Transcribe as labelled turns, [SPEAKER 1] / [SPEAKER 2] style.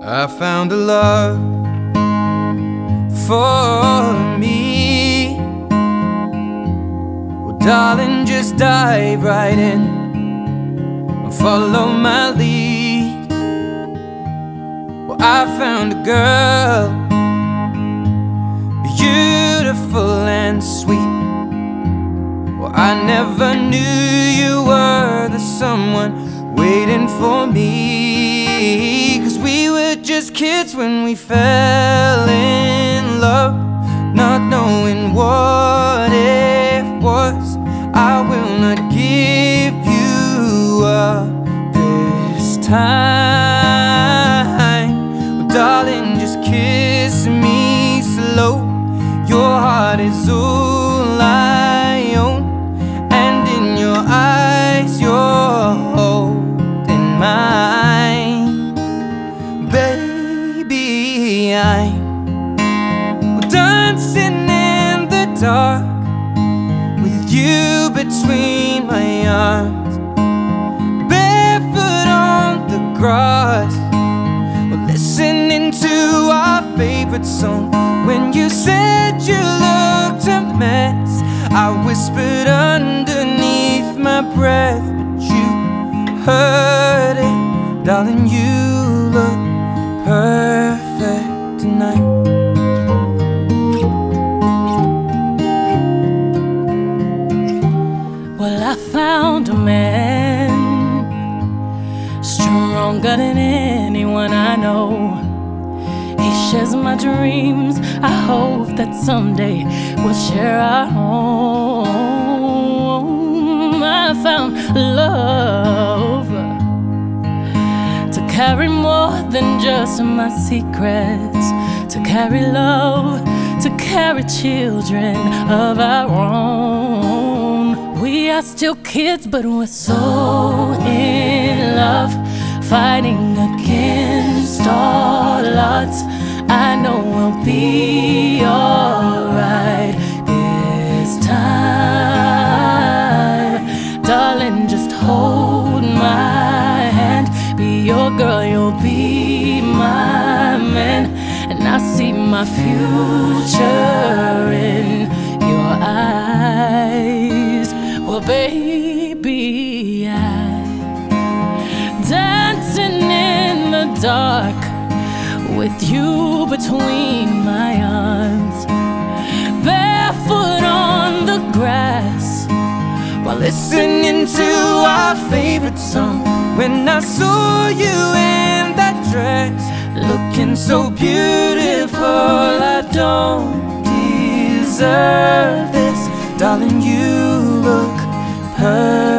[SPEAKER 1] I found a love for me. Well, darling, just dive right in and follow my lead. Well, I found a girl, beautiful and sweet. Well, I never knew you were the someone waiting for me, 'cause we were just kids when we fell in love, not knowing what it was. I will not give you up this time. Well, darling, just kiss me slow. Your heart is all I own, and in your eyes you're holding mine. Baby, I'm dancing in the dark with you between my arms, barefoot on the grass. We're listening to our favorite song. When you said you looked a mess, I whispered underneath my breath, but you heard it. Darling, you look perfect tonight.
[SPEAKER 2] Well, I found a man stronger than anyone I know. He shares my dreams. I hope that someday we'll share our home. I found love to carry more than just my secrets, to carry love, to carry children of our own. We are still kids, but we're so in love, fighting against all odds. I know we'll be alright this time. Darling, just hold my hand. Be your girl, you'll be my man. And I see my future in your eyes. Well, baby, I'm dancing in the dark with you between my arms, barefoot on the grass, while listening to our favorite song. When I saw you in that dress, looking so beautiful, I don't deserve this. Darling, you look perfect.